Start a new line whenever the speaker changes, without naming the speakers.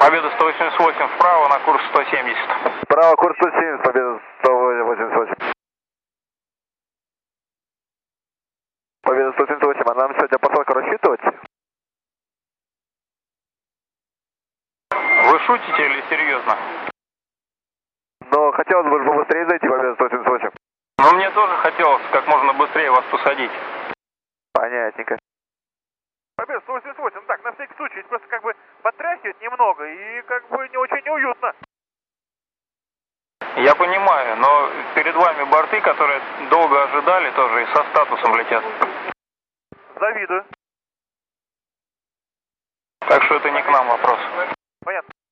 Победа 188 вправо на курс 170.
Вправо, курс 170, Победа 188. Победа 178, а нам сегодня посадку рассчитывать?
Вы шутите или серьезно?
Но хотелось бы побыстрее зайти, Победа 178.
Но мне тоже хотелось как можно быстрее вас посадить.
Понятненько. Победа 188, так, на всякий случай, просто как бы потряхивает немного и как бы не очень неуютно.
Я понимаю, но перед вами борты, которые долго ожидали тоже и со статусом летят.
Завидую.
Так что это не к нам вопрос.
Понятно.